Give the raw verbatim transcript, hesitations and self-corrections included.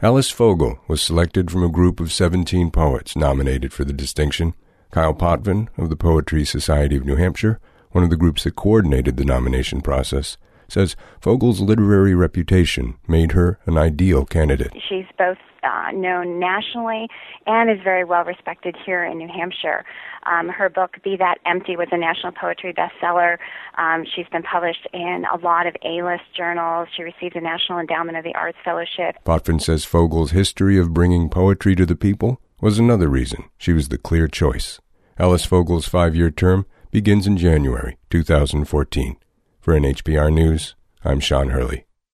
Alice Fogel was selected from a group of seventeen poets nominated for the distinction. Kyle Potvin of the Poetry Society of New Hampshire, one of the groups that coordinated the nomination process, says Fogel's literary reputation made her an ideal candidate. She's both uh, known nationally and is very well respected here in New Hampshire. Um, her book, Be That Empty, was a national poetry bestseller. Um, she's been published in a lot of A-list journals. She received a National Endowment of the Arts Fellowship. Potvin says Fogel's history of bringing poetry to the people was another reason she was the clear choice. Alice Fogel's five-year term begins in January two thousand fourteen. For N H P R News, I'm Sean Hurley.